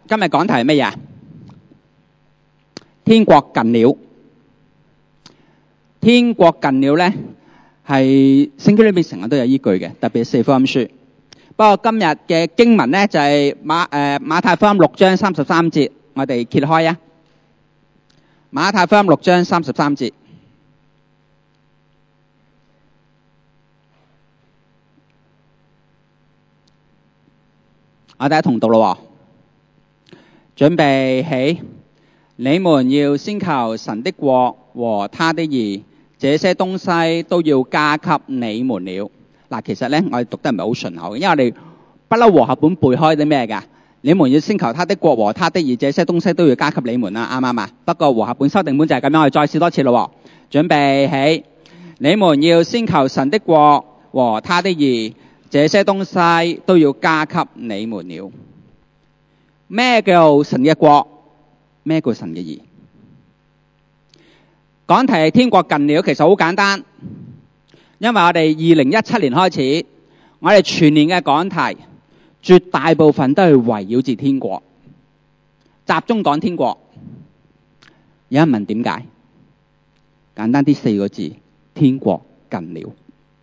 今日講題係乜嘢？天國近了。天國近了呢，係聖經裏面成日都有依句嘅，特別係四福音書。不過今日嘅經文呢，就係馬太福音6章33節，我哋揭開啊。馬太福音6章33節，我哋一同讀咯。準備起，你們要先求神的國和他的義，這些東西都要加給你們了。嗱，其實呢，我哋讀得唔係好順口嘅，因為我哋不嬲和合本背開啲咩㗎？你們要先求他的國和他的義，這些東西都要加給你們啦，啱唔啱啊？不過和合本修訂本就係咁樣，我哋再試多次咯。準備起，你們要先求神的國和他的義，這些東西都要加給你們了。咩叫神嘅國？咩叫神嘅義？講題係天國近了，其實好簡單，因為我哋2017年開始，我哋全年嘅講題絕大部分都係圍繞住天國，集中講天國。有人問點解？簡單啲4個字：天國近了。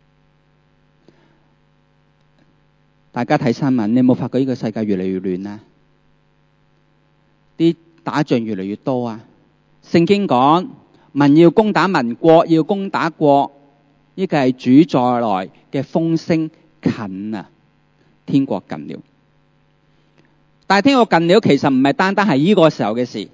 大家睇新聞，你有冇發覺呢個世界越嚟越亂啊？啲打仗越嚟越多啊！聖經講民要攻打民，國要攻打國，呢個係主再來嘅風聲近啊！天國近了。但係天國近了其實唔係單單係呢個時候嘅事。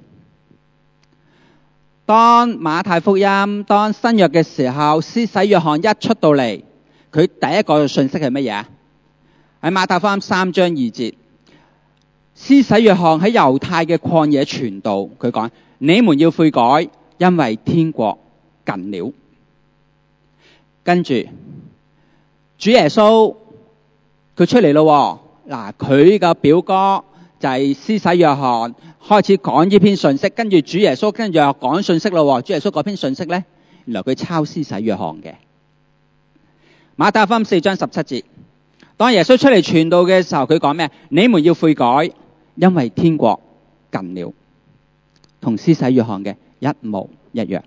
當馬太福音當新約嘅時候，施洗約翰一出到嚟，佢第一個信息係乜嘢啊？喺馬太福音3章2節，施洗約翰喺猶太嘅曠野傳道，佢講：你們要悔改，因為天國近了。跟住主耶穌佢出嚟咯，嗱，佢嘅表哥就係施洗約翰開始講呢篇信息，跟住主耶穌跟住又講信息咯。主耶穌嗰篇信息咧，原來佢抄施洗約翰嘅。馬太福音4章17節，當耶穌出嚟傳道嘅時候，佢講咩？你們要悔改，因為天國近了，同施洗約翰嘅一模一樣。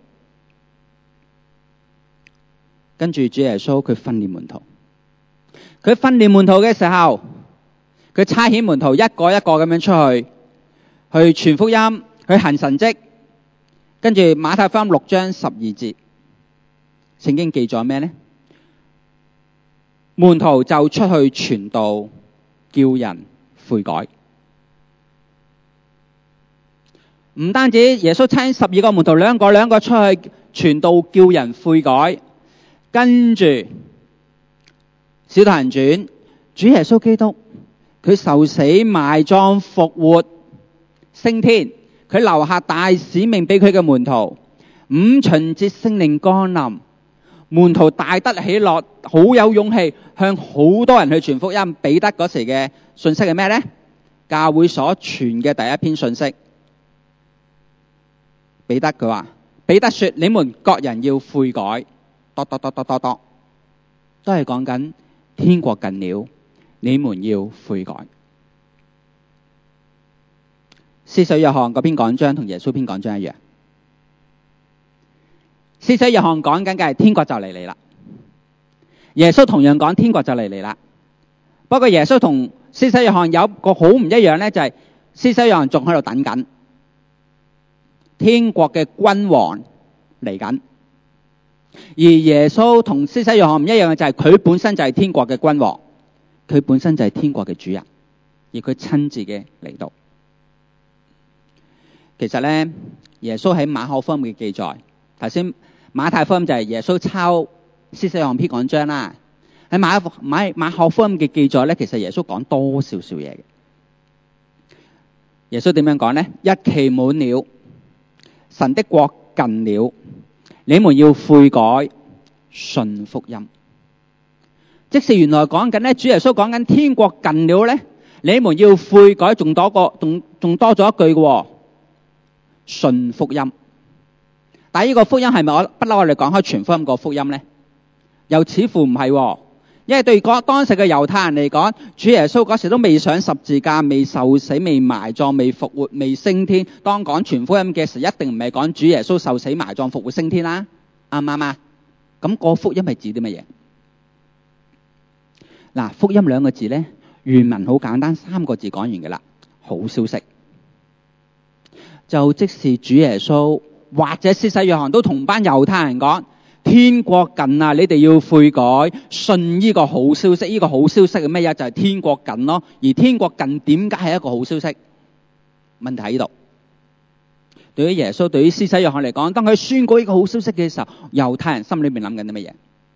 跟住主耶穌佢訓練門徒，佢訓練門徒嘅時候，佢差遣門徒一個一個咁樣出去傳福音，去行神蹟。跟住馬太福音6章12節，聖經記載咩呢？門徒就出去傳道，叫人悔改。唔單止耶穌差12個門徒兩個出去傳道，叫人悔改。跟住使徒行傳，主耶穌基督佢受死埋葬復活升天，佢留下大使命俾佢嘅門徒。五旬節聖靈降臨，門徒大得喜樂，好有勇氣向好多人去傳福音。彼得嗰時嘅信息係咩呢？教會所傳嘅第一篇信息。彼得佢話：彼得說，你們各人要悔改。都係講緊天國近了，你們要悔改。施洗約翰嗰篇講章同耶穌篇講章一樣。施洗約翰講緊嘅係天國就嚟啦，耶穌同樣講天國就嚟啦。不過耶穌同施洗約翰有個好唔一樣呢，就係施洗約翰仲喺度等緊天國嘅君王嚟緊。而耶穌同施洗約翰唔一樣嘅就係佢本身就係天國嘅君王，佢本身就係天國嘅主人，而佢親自嘅嚟到。其實呢，耶穌喺馬可福音嘅記載，頭先馬太福音就係耶穌抄施洗約翰篇講章啦。喺馬可福音嘅記載呢，其實耶穌講多少少嘢嘅。耶穌點樣講呢？日期滿了，神的國近了，你們要悔改，信福音。即是原來講緊咧，主耶穌講緊天國近了咧，你們要悔改，仲多咗一句嘅，信福音。但係呢個福音係咪不嬲我哋講開全福音個福音咧？又似乎唔係， 因為對當時嘅猶太人嚟講，主耶穌嗰時都未上十字架、未受死、未埋葬、未復活、未升天。當講傳福音嘅時，一定唔係講主耶穌受死、埋葬、復活、升天啦，啱唔啱啊？咁個福音係指啲乜嘢？嗱，福音兩個字咧，原文好簡單，3個字講完嘅啦，好消息。就即是主耶穌或者施洗約翰都同班猶太人講，天國近啊，你哋要悔改，信呢個好消息。呢個好消息係咩嘢？就係天國近咯。而天國近點解係一個好消息？問題喺度。對於耶穌，對於施洗約翰嚟講，當佢宣告呢個好消息嘅時候，猶太人心裏面諗緊啲乜嘢？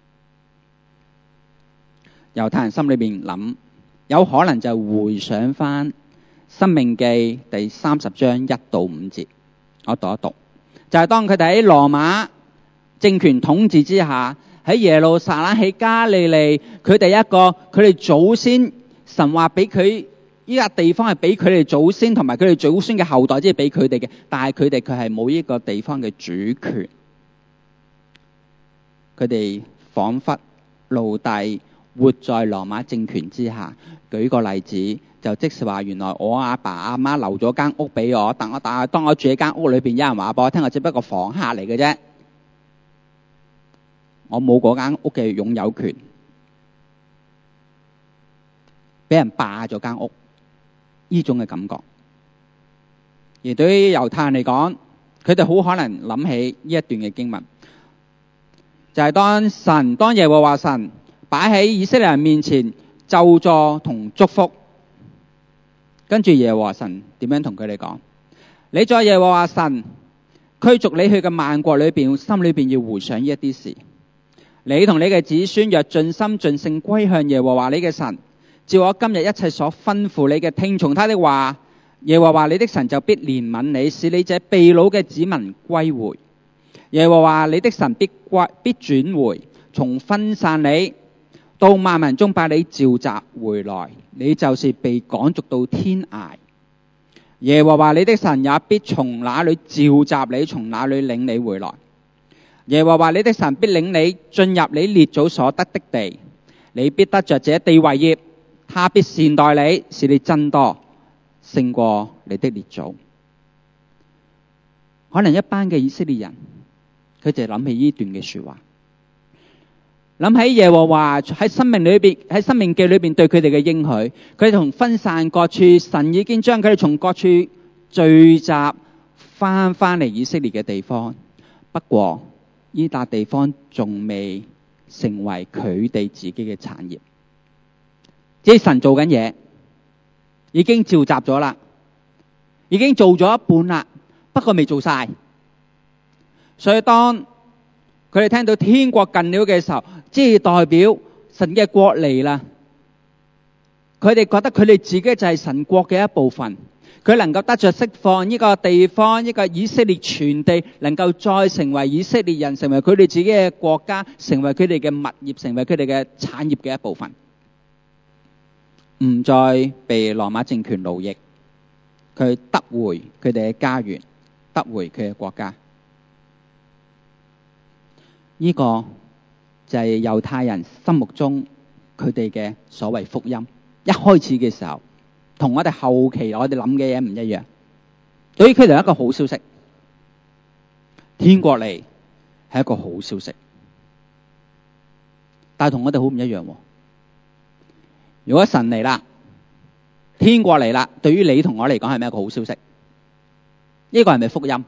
猶太人心裏面諗，有可能就回想翻申命記第30章1到5節，我讀一讀。就係當佢哋喺羅馬政權統治之下，喺耶路撒冷、喺加利利，佢哋祖先神話俾佢呢個地方係俾佢哋祖先同埋佢哋祖先嘅後代，即係俾佢哋嘅，但係佢係冇呢個地方嘅主權。佢哋彷彿奴隸活在羅馬政權之下。舉個例子，就即是話，原來我阿爸阿媽留咗間屋俾我，但係當我住喺間屋裏邊，有人話俾我聽，我只不過房客嚟嘅啫，我冇嗰間屋嘅擁有權，俾人霸咗間屋，呢種嘅感覺。而對於猶太人嚟講，佢哋好可能諗起呢一段嘅經文，就係當耶和華神擺喺以色列人面前咒詛同祝福，跟住耶和華神點樣同佢哋講？你在耶和華神驅逐你去嘅萬國裏邊，心裏邊要回想呢一啲事。你同你嘅子孫若盡心盡性歸向耶和華你嘅神，照我今日一切所吩咐你嘅，聽從他的話，耶和華你的神就必憐憫你，使你這被擄嘅子民歸回。耶和華你的神必轉回，從分散你到萬民中把你召集回來，你就是被趕逐到天涯。耶和華你的神也必從那裏召集你，從那裏領你回來。耶和華你的神必領你進入你列祖所得的地，你必得着這地為業，他必善待你，使你增多，勝過你的列祖。可能一班嘅以色列人，佢就諗起呢段嘅說話，諗起耶和華喺申命記裏邊對佢哋嘅應許，佢哋從分散各處，神已經將佢哋從各處聚集翻嚟以色列嘅地方。不過呢笪地方仲未成為佢哋自己嘅產業，即係神做緊嘢，已經召集咗啦，已經做咗一半啦，不過未做晒。所以當佢哋聽到天國近了嘅時候，即係代表神嘅國嚟啦。佢哋覺得佢哋自己就係神國嘅一部分，佢能夠得着釋放，呢個地方，呢個以色列全地能夠再成為以色列人，成為佢哋自己嘅國家，成為佢哋嘅物業，成為佢哋嘅產業嘅一部分，唔再被羅馬政權奴役，佢得回佢哋嘅家園，得回佢嘅國家。呢個就係猶太人心目中佢哋嘅所謂福音。一開始嘅時候，同我哋後期我哋諗嘅嘢唔一樣。對於佢哋係一個好消息，天國嚟係一個好消息，但係同我哋好唔一樣。如果神嚟啦，天國嚟啦，對於你同我嚟講係咩一個好消息？呢個係咪福音？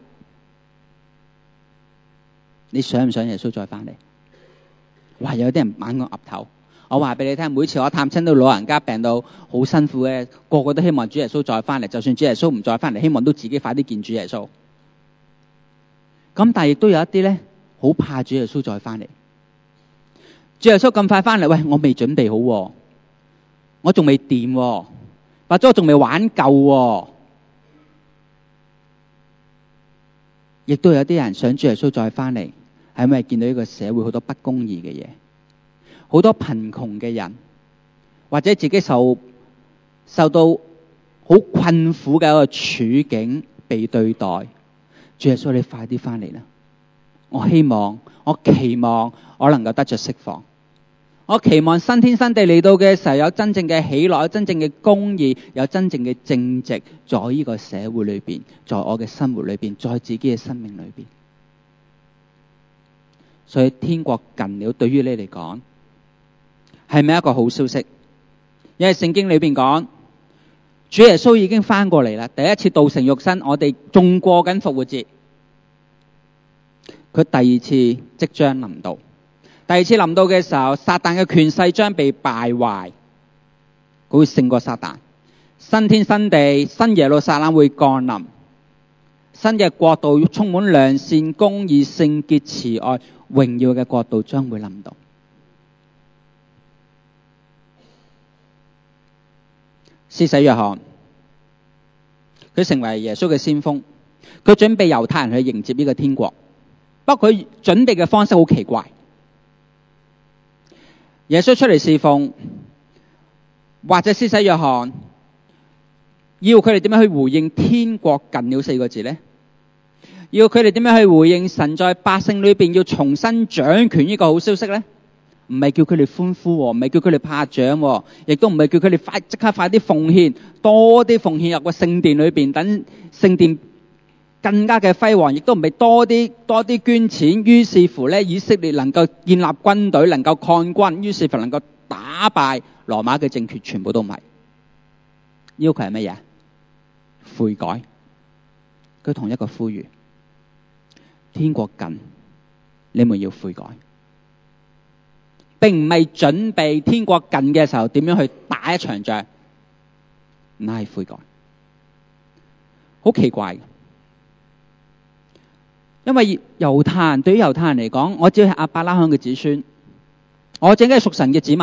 你想唔想耶穌再翻嚟？哇！有啲人猛咁岌頭。我話俾你聽，每次我探親到老人家病到好辛苦嘅，個個都希望主耶穌再翻嚟。就算主耶穌唔再翻嚟，希望都自己快啲見主耶穌。咁但係亦都有一啲咧，好怕主耶穌再翻嚟。主耶穌咁快翻嚟，喂，我未準備好，我仲未掂，或者我仲未玩夠。亦都有啲人想主耶穌再翻嚟，係因為見到呢個社會好多不公義嘅嘢，好多貧窮嘅人，或者自己受到好困苦嘅一個處境被對待。主耶穌，你快啲翻嚟啦！我希望，我期望我能夠得着釋放， 我期望新天新地嚟到嘅時候，有真正嘅喜樂，有真正嘅公義，有真正嘅正直，在呢個社會裏邊，在我嘅生活裏邊，在自己嘅生命裏邊。所以天國近了，對於你嚟講係咪一個好消息？因為聖經裏邊講，主耶穌已經翻過嚟啦，第一次道成肉身，我哋仲過緊復活節，佢第二次即將臨到。第二次臨到嘅時候，撒旦嘅權勢將被敗壞，佢會勝過撒旦。新天新地，新耶路撒冷會降臨，新嘅國度充滿良善、公義、聖潔、慈愛、榮耀嘅國度將會臨到。施洗約翰，佢成為耶穌嘅先鋒，佢準備猶太人去迎接呢個天國，不過佢準備嘅方式好奇怪。耶穌出嚟侍奉，或者施洗約翰要佢哋點樣去回應天國近了4個字呢？要佢哋點樣去回應神在百姓裏邊要重新掌權呢個好消息呢？唔係叫佢哋歡呼，唔係叫佢哋拍掌，亦都唔係叫佢哋即刻快啲奉獻，多啲奉獻入個聖殿裏邊，等聖殿更加嘅輝煌，亦都唔係多啲捐錢，於是乎咧以色列能夠建立軍隊，能夠抗軍，於是乎能夠打敗羅馬嘅政權，全部都唔係。要求係乜嘢？悔改。佢同一個呼籲：天國近，你們要悔改。並唔係準備天國近嘅時候點樣去打一場仗，唔係悔改。好奇怪。因為猶太人，對於猶太人嚟講，我只係亞伯拉罕嘅子孫，我正係屬神嘅子民，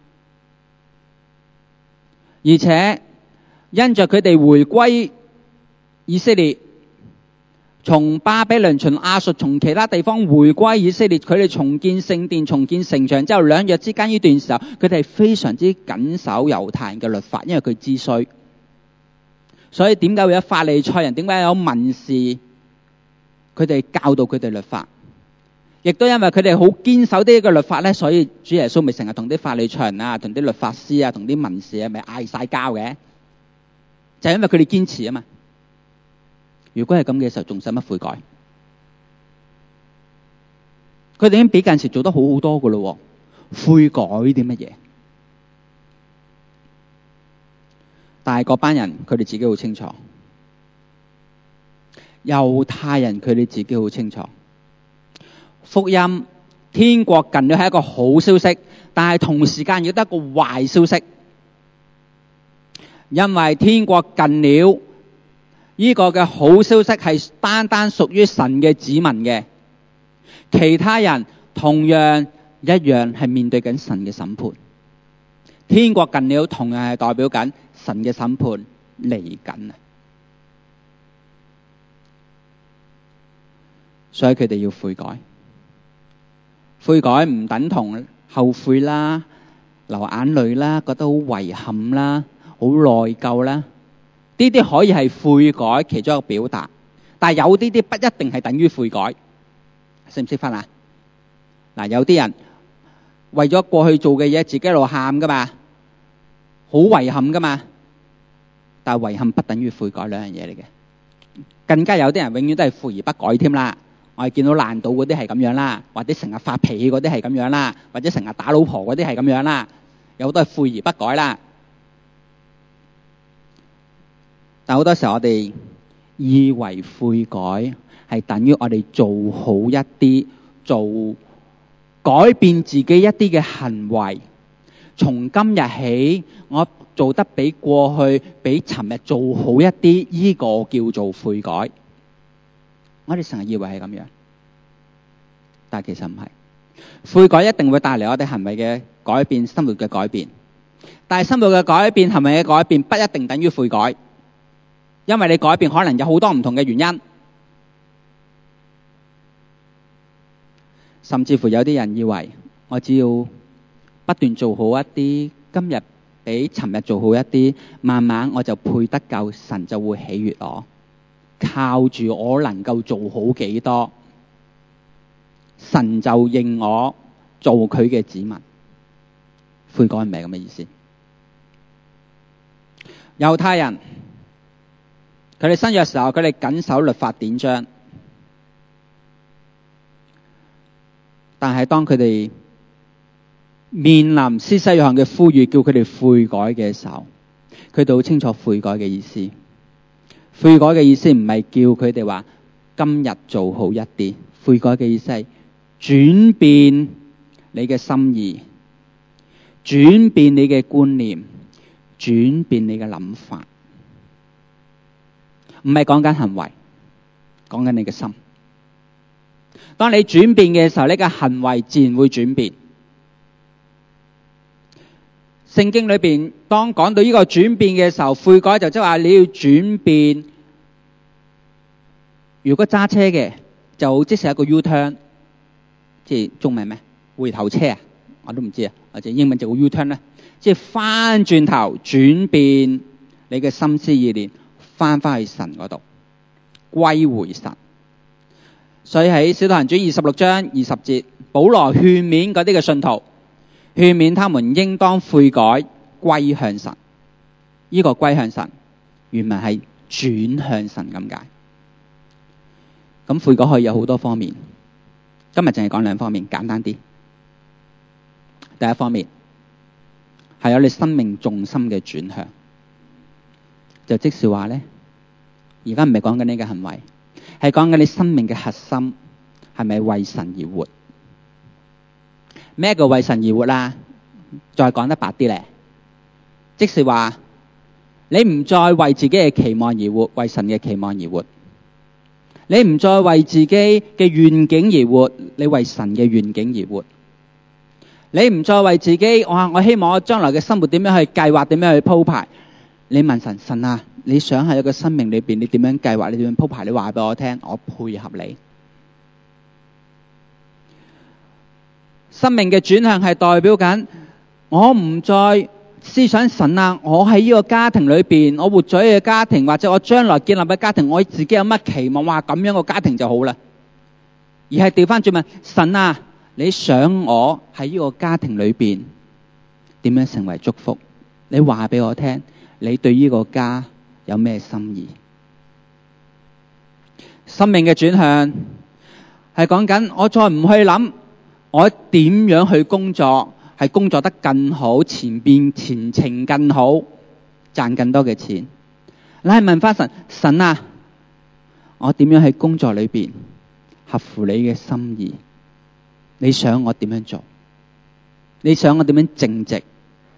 而且因着佢哋回歸以色列，從巴比倫、從亞述、從其他地方回歸以色列，佢哋重建聖殿、重建城牆之後，兩約之間呢段時候，佢哋係非常之謹守猶太人嘅律法，因為佢知衰。所以點解會有法利賽人？點解有文士？佢哋教導佢哋律法，亦都因為佢哋好堅守呢個律法咧，所以主耶穌咪成日同啲法利賽人啊、同啲律法師啊、同啲文士啊，咪嗌晒交嘅，就係因為佢哋堅持啊嘛。如果係咁嘅時候，仲使乜悔改？佢哋已經比近時做得好好多噶咯，悔改啲乜嘢？但係嗰班人佢哋自己好清楚。猶太人佢哋自己好清楚，福音天國近了係一個好消息，但係同時間亦都係一個壞消息，因為天國近了呢個嘅好消息係單單屬於神嘅子民嘅，其他人同樣一樣係面對緊神嘅審判。天國近了同樣係代表緊神嘅審判嚟緊啊！所以佢哋要悔改，悔改唔等同後悔啦、流眼淚啦、覺得好遺憾啦、好內疚啦，呢啲可以係悔改其中一個表達，但係有啲不一定係等於悔改，識唔識分啊？嗱，有啲人為咗過去做嘅嘢自己一路喊噶嘛，好遺憾噶嘛，但係遺憾不等於悔改，兩樣嘢嚟嘅。更加有啲人永遠都係悔而不改添啦。我哋見到爛賭嗰啲係咁樣啦，或者成日發脾氣嗰啲係咁樣啦，或者成日打老婆嗰啲係咁樣啦，有好多係悔而不改啦。但好多時候我哋以為悔改係等於我哋做好一啲，改變自己一啲嘅行為，從今日起我做得比過去比尋日做好一啲，呢個叫做悔改。我哋成日以為係咁樣，但係其實唔係。悔改一定會帶嚟我哋行為嘅改變、生活嘅改變，但係生活嘅改變、行為嘅改變不一定等於悔改，因為你改變可能有好多唔同嘅原因，甚至乎有啲人以為我只要不斷做好一啲，今日比尋日做好一啲，慢慢我就配得救，神就會喜悅我。靠住我能夠做好幾多，神就認我做佢嘅子民。 悔改唔係咁嘅意思。猶太人佢哋新約嘅時候，佢哋謹守律法典章，但係當佢哋面臨施洗約翰嘅呼籲，叫佢哋悔改嘅時候，佢哋好清楚悔改嘅意思。悔改嘅意思唔係叫佢哋話今日做好一啲，悔改嘅意思係轉變你嘅心意，轉變你嘅觀念，轉變你嘅諗法。唔係講緊行為，講緊你嘅心。當你轉變嘅時候，你嘅行為自然會轉變。聖經裏邊當講到呢個轉變嘅時候，悔改就即係話你要轉變。如果揸車嘅就即係一個 U-turn， 即係中文咩？回頭車啊，我都唔知啊，或者英文就個 U-turn 咧，即係翻轉頭轉變你嘅心思意念，翻去神嗰度，歸回神。所以喺使徒行傳26章20節，保羅勸勉嗰啲嘅信徒，勸勉他們應當悔改歸向神。呢個歸向神原文係轉向神咁解。咁悔改可以有好多方面，今日淨係講兩方面，簡單啲。第一方面係有你生命重心嘅轉向，就即是話咧，而家唔係講緊你嘅行為，係講緊你生命嘅核心係咪為神而活？咩叫為神而活啦？再講得白啲咧，即是話你唔再為自己嘅期望而活，為神嘅期望而活。你唔再為自己嘅願景而活，你為神嘅願景而活。你唔再為自己，我希望我將來嘅生活點樣去計劃，點樣去鋪排。你問神，神啊，你想喺一個生命裏邊，你點樣計劃，你點樣鋪排，你話俾我聽，我配合你。生命嘅轉向係代表緊，我唔再思想神啊，我喺呢個家庭裏邊，我活咗呢個家庭，或者我將來建立嘅家庭，我自己有乜期望？話咁樣個家庭就好啦。而係調翻轉問神啊，你想我喺呢個家庭裏邊點樣成為祝福？你話俾我聽，你對呢個家有咩心意？生命嘅轉向係講緊，我再唔去諗我點樣去工作，係工作得更好，前程更好，賺更多嘅錢。你係問翻神，神啊，我點樣喺工作裏邊合乎你嘅心意？你想我點樣做？你想我點樣正直？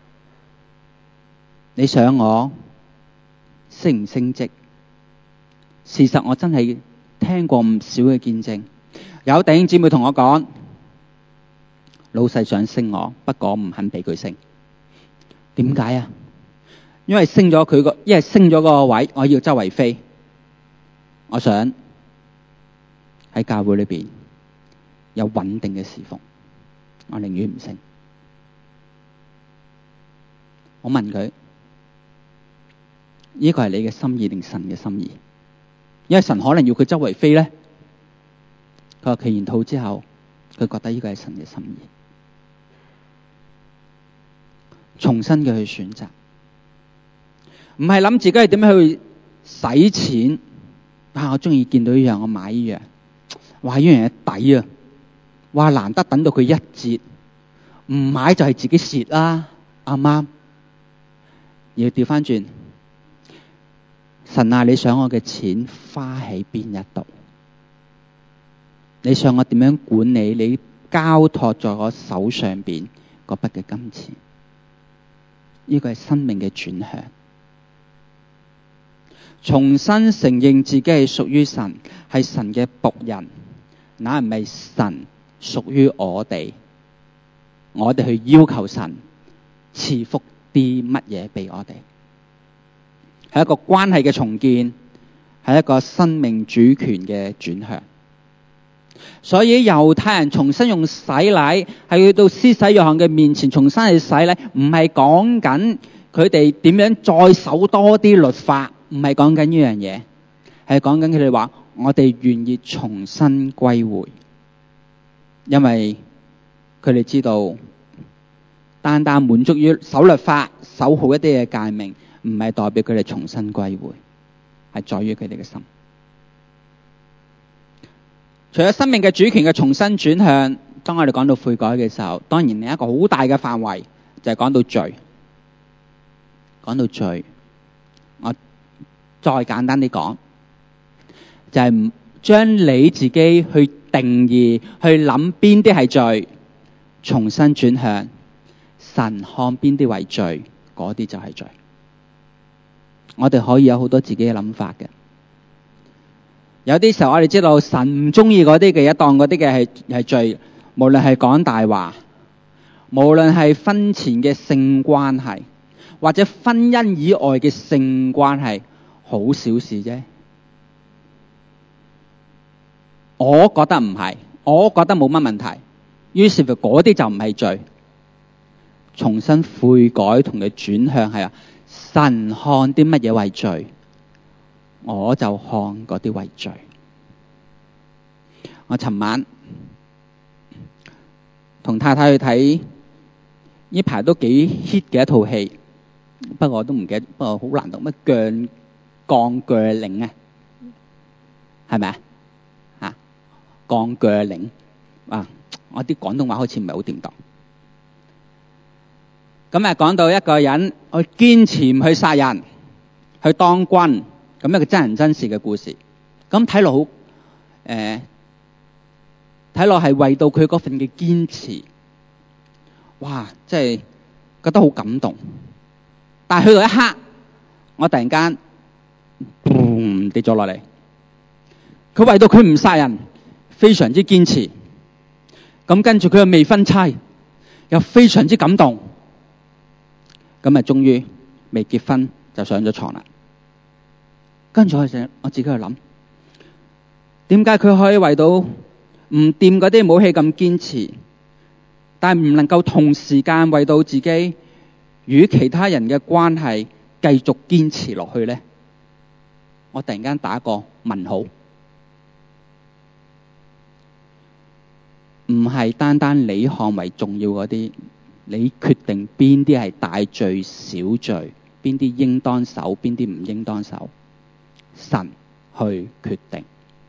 你想我升唔升職？事實我真係聽過唔少嘅見證，有弟兄姊妹同我講，老細想升我，不過唔肯俾佢升。點解啊？因為升咗嗰個位，我要周圍飛。我想喺教會裏邊有穩定嘅侍奉，我寧願唔升。我問佢，呢個係你嘅心意定神嘅心意？因為神可能要佢周圍飛咧。佢話祈完禱之後，佢覺得呢個係神嘅心意。重新嘅去選擇，唔係諗自己係點樣去使錢。我中意見到呢樣，我買呢樣。哇，呢樣嘢抵啊！哇，難得等到佢一折，唔買就係自己蝕啦，啱唔啱？要調翻轉，神啊，你想我嘅錢花喺邊一度？你想我點樣管理你交託在我手上邊嗰筆嘅金錢？呢個係生命嘅轉向，重新承認自己係屬於神，係神嘅僕人，那唔係神屬於我哋去要求神賜福啲乜嘢俾我哋，係一個關係嘅重建，係一個生命主權嘅轉向。所以猶太人重新用洗禮，係去到施洗約翰嘅面前重新去洗禮，唔係講緊佢哋點樣再守多啲律法，唔係講緊呢樣嘢，係講緊佢哋話我哋願意重新歸回，因為佢哋知道單單滿足於守律法、守好一啲嘅誡命，唔係代表佢哋重新歸回，係在於佢哋嘅心。除咗生命嘅主權嘅重新轉向，當我哋講到悔改嘅時候，當然另一個好大嘅範圍就係講到罪。講到罪，我再簡單啲講，就係將你自己去定義、去諗邊啲係罪，重新轉向神看邊啲為罪，嗰啲就係罪。我哋可以有好多自己嘅諗法嘅。有啲時候我哋知道神唔中意嗰啲嘅，一當嗰啲嘅係罪，無論係講大話，無論係婚前嘅性關係，或者婚姻以外嘅性關係，好小事啫。我覺得唔係，我覺得冇乜問題，於是乎嗰啲就唔係罪。重新悔改同佢轉向係神看啲乜嘢為罪，我就看嗰啲為罪。我尋晚同太太去睇呢排都幾 hit 嘅一套戲，不過我都唔記得，不過好難讀，乜鋼鋸嶺啊，係咪啊？鋼鋸嶺啊！我啲廣東話好似唔係好掂當。咁講到一個人去堅持唔去殺人，去當軍，咁一個真人真事嘅故事。咁睇落好睇落係為到佢嗰份嘅堅持，哇！真係覺得好感動。但係去到一刻，我突然間boom跌咗落嚟。佢為到佢唔殺人，非常之堅持。咁跟住佢嘅未婚妻又非常之感動。咁終於未結婚就上咗床啦。跟住我自己去諗，點解佢可以為到唔掂嗰啲武器咁堅持，但係唔能夠同時間為到自己與其他人嘅關係繼續堅持落去呢？我突然間打個問號。唔係單單你看為重要嗰啲，你決定邊啲係大罪小罪，邊啲應當守，邊啲唔應當守，神去決定。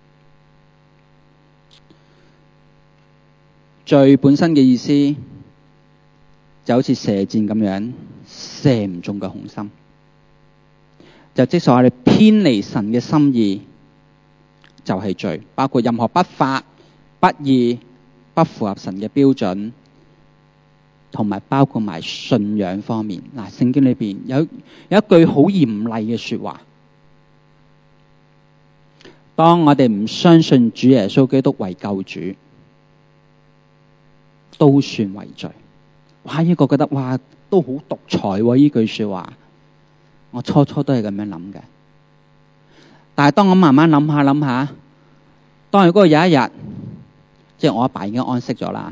罪本身嘅意思就好似射箭咁樣，射唔中嘅紅心，就即係話你偏離神嘅心意就係罪，包括任何不法、不義、不符合神嘅標準，同埋包括埋信仰方面。嗱，聖經裏邊有一句好嚴厲嘅說話，當我哋唔相信主耶穌基督為救主，都算為罪。哇！呢個覺得哇都好獨裁喎，呢句說話，我初初都係咁樣諗嘅。但係當我慢慢諗下，當如果有一日，即係我阿爸已經安息咗啦。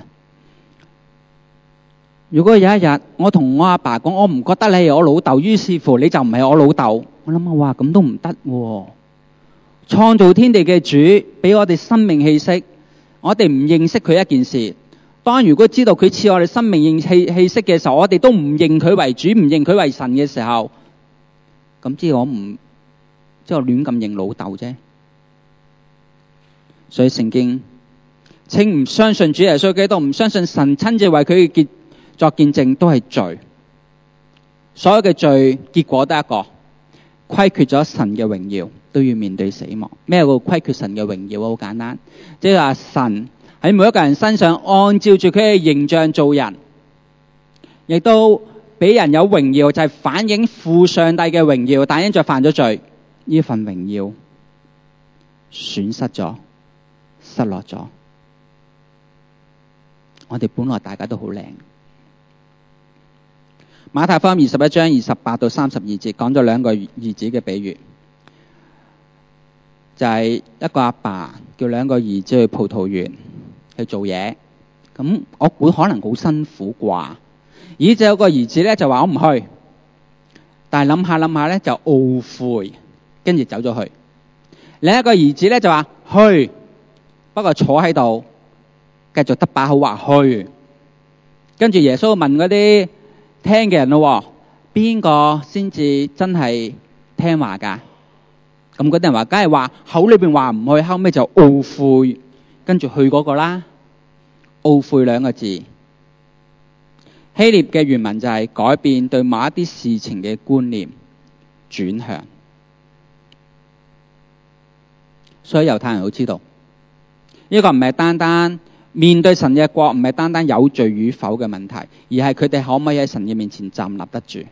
如果有一日我同我阿爸講，我唔覺得你係我老豆，於是乎你就唔係我老豆。我諗下，哇，咁都唔得喎。創造天地嘅主俾我哋生命氣息，我哋唔認識佢一件事。當如果知道佢賜我哋生命氣息嘅時候，我哋都唔認佢為主，唔認佢為神嘅時候，咁即係我亂咁認老豆啫。所以聖經稱唔相信主耶穌基督，唔相信神親自為佢作見證，都係罪。所有嘅罪結果得一個，虧缺咗神嘅榮耀，都要面對死亡。咩叫虧缺神嘅榮耀？好簡單，即係話神喺每一個人身上按照住佢嘅形象做人，亦都俾人有榮耀，就係反映父上帝嘅榮耀。但因着犯咗罪，呢份榮耀損失咗，失落咗。我哋本來大家都好靚。馬太福音21章28到32節講咗兩個兒子嘅比喻，就係一個阿爸叫兩個兒子去葡萄園去做嘢，咁我估可能好辛苦啩。而就有個兒子咧就話我唔去，但係諗下咧就懊悔，跟住走咗去。另一個兒子咧就話去，不過坐喺度繼續得把口話去。 跟住耶穌問嗰啲聽嘅人咯，邊個先至真係聽話㗎？咁嗰啲人話，梗係話口裏邊話唔去，後尾就懊悔，跟住去嗰個啦。懊悔兩個字，希臘嘅原文就係改變對某一啲事情嘅觀念，轉向。所以猶太人好知道，呢個唔係單單面對神嘅國，唔係單單有罪與否嘅問題，而係佢哋可唔可以喺神嘅面前站立得住。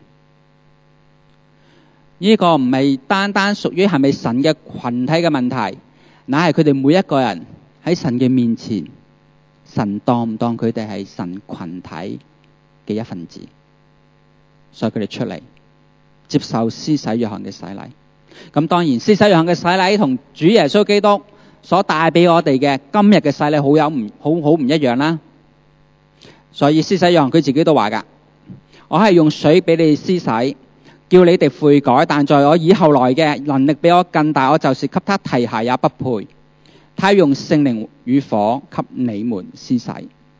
呢個唔係單單屬於係咪神嘅群體嘅問題，乃係佢哋每一個人喺神嘅面前，神當唔當佢哋係神群體嘅一份子，所以佢哋出嚟接受施洗約翰嘅洗禮。咁當然施洗約翰嘅洗禮同主耶穌基督所帶俾我哋嘅今日嘅洗禮好唔一樣啦。所以施洗約翰佢自己都話㗎，我係用水俾你施洗，叫你哋悔改，但在我以後來嘅能力比我更大，我就是給他提鞋也不配。他用聖靈與火給你們施洗。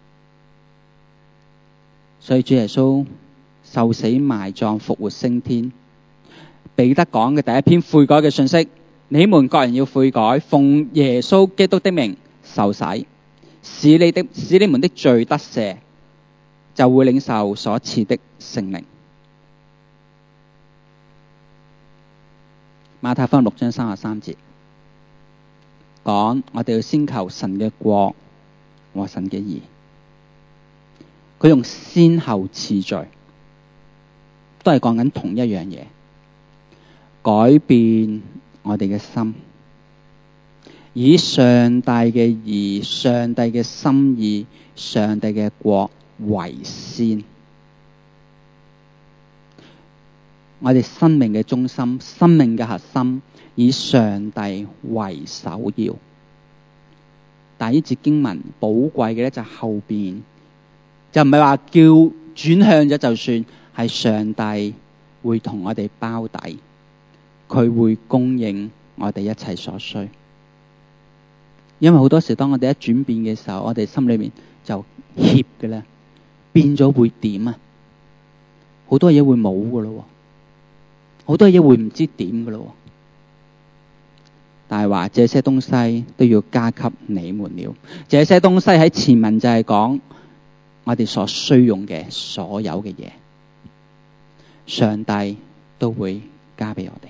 所以主耶穌受死埋葬復活升天，彼得講嘅第一篇悔改嘅信息，你們各人要悔改，奉耶穌基督的名受洗，使你們的罪得赦，就會領受所賜的聖靈。馬太福音6章33節講，我哋要先求神嘅國和神嘅義。佢用先後次序，都係講緊同一樣嘢，改變我哋嘅心，以上帝嘅義、上帝嘅心意、上帝嘅國為先。我哋生命嘅中心、生命嘅核心，以上帝為首要。但係呢節經文寶貴嘅咧，就後邊就唔係話叫轉向咗就算，係上帝會同我哋包底，佢會供應我哋一切所需。因為好多時當我哋一轉變嘅時候，我哋心裏面就怯嘅啦，變咗會點啊？好多嘢會冇噶咯，好多嘢會唔知點噶咯。但係話這些東西都要加給你們了。這些東西喺前文就係講我哋所需用嘅所有嘅嘢，上帝都會加俾我哋。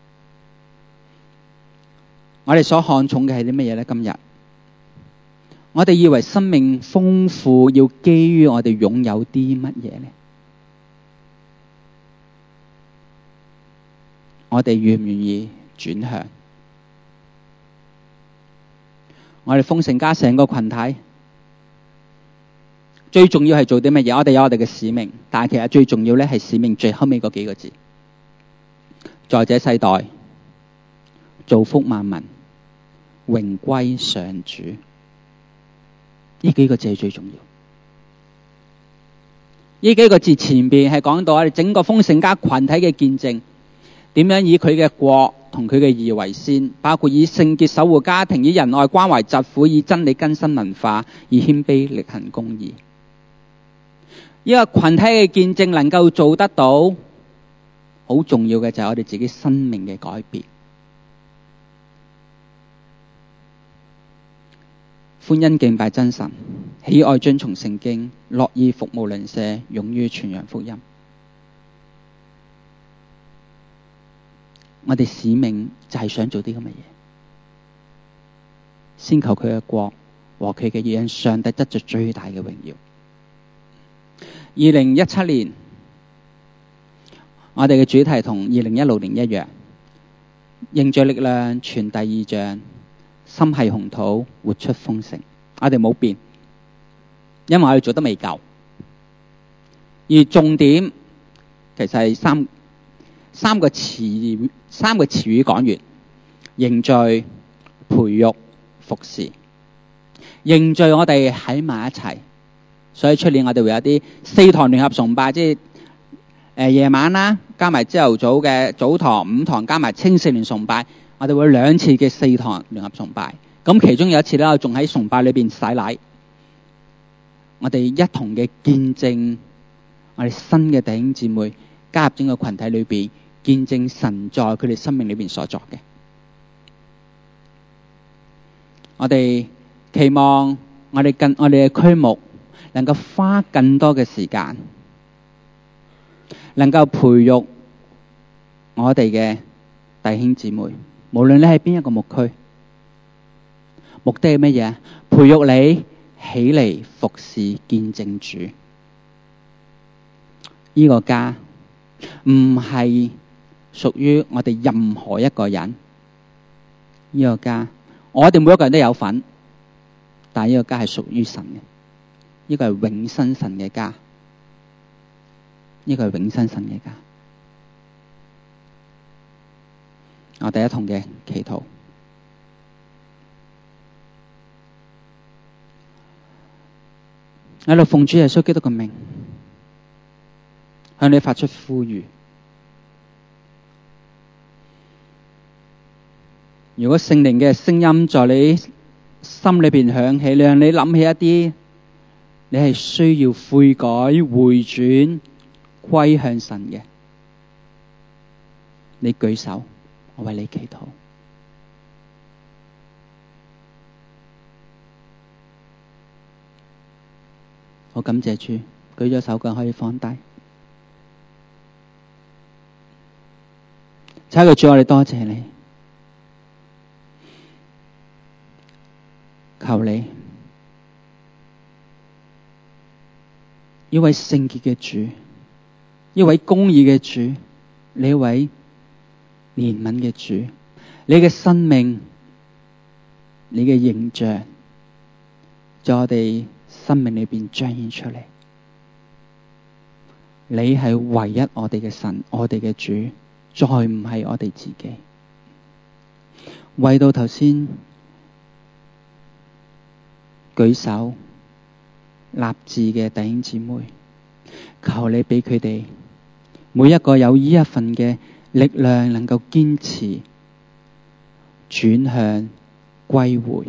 我哋所看重嘅係啲乜嘢呢？今日我哋以為生命豐富要基於我哋擁有啲乜嘢呢？我哋願唔願意轉向？我哋豐盛家成個群體最重要係做啲乜嘢？我哋有我哋嘅使命，但係其實最重要咧係使命最後尾嗰幾個字，在這世代造福萬民，榮歸上主。呢幾個字係最重要。呢幾個字前邊係講到我哋整個豐盛家群體嘅見證，點樣以佢嘅國同佢嘅義為先，包括以聖潔守護家庭，以仁愛關懷疾苦，以真理更新文化，以謙卑力行公義。呢個群體嘅見證能夠做得到，好重要嘅就係我哋自己生命嘅改變。歡欣敬拜真神，喜愛遵從聖經，樂意服務鄰舍，勇於傳揚福音。我哋使命就係想做啲咁嘅嘢，先求佢嘅國和佢嘅義，讓上帝得着最大嘅榮耀。2017年我哋嘅主題同2016年一樣，凝聚力量傳遞異象，心繫紅土活出豐盛。我哋冇變，因為我哋做得未夠。而重點其實係三個詞語講完：凝聚、培育、服侍。凝聚我哋喺埋一齊，所以出年我哋會有啲4堂聯合崇拜，即係夜晚啦，加埋朝頭早嘅早堂5堂，加埋青少年崇拜，我哋會2次嘅4堂聯合崇拜。咁其中有一次咧，我仲喺崇拜裏邊洗禮。 我哋一同嘅見證我哋新嘅弟兄姊妹加入整個群體裏邊，見證神在佢哋生命裏邊所作嘅。我哋期望我哋嘅區牧能夠花更多嘅時間，能夠培育我哋嘅弟兄姊妹，無論你喺邊一個牧區，目的係乜嘢？培育你起嚟服侍見證主。呢個家唔係屬於我哋任何一個人，呢個家我哋每一個人都有份，但係呢個家係屬於神嘅，呢個係永生神嘅家，呢個係永生神嘅家。我哋一同嘅祈禱，喺度奉主耶穌基督嘅名，向你發出呼籲。如果聖靈嘅聲音在你心裏邊響起，讓你諗起一啲你係需要悔改、回轉、歸向神嘅，你舉手，我為你祈禱。好，感謝主，舉咗手嘅可以放低。親愛嘅主，我哋多謝你，求你呢位聖潔嘅主，呢位公義嘅主，呢位憐憫嘅主，你嘅生命，你嘅形象，在我哋生命裏邊彰顯出嚟。你係唯一我哋嘅神，我哋嘅主，再唔係我哋自己。為到頭先舉手立志嘅弟兄姊妹，求你俾佢哋每一個有呢一份嘅力量，能夠堅持轉向歸回，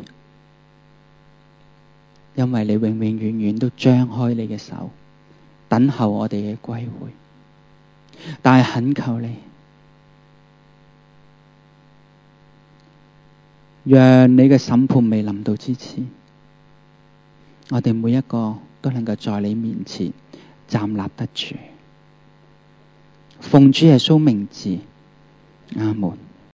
因為你永永遠遠都張開你嘅手，等候我哋嘅歸回。但係懇求你，讓你嘅審判未臨到之前，我哋每一個都能夠在你面前站立得住。奉主耶穌名字，阿門。